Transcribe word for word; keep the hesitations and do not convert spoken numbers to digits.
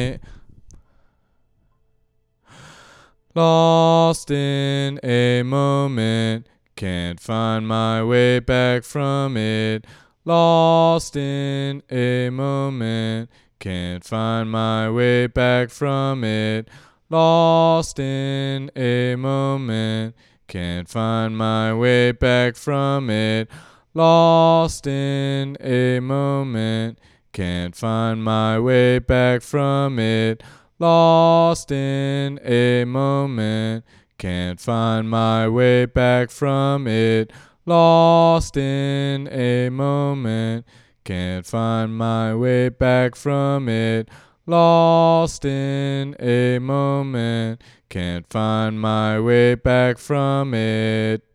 Lost in a moment, can't find my way back from it. Lost in a moment, can't find my way back from it. Lost in a moment, can't find my way back from it. Lost in a moment, can't find my way back from it. Lost in a moment, can't find my way back from it. Lost in a moment, can't find my way back from it. Lost in a moment, can't find my way back from it.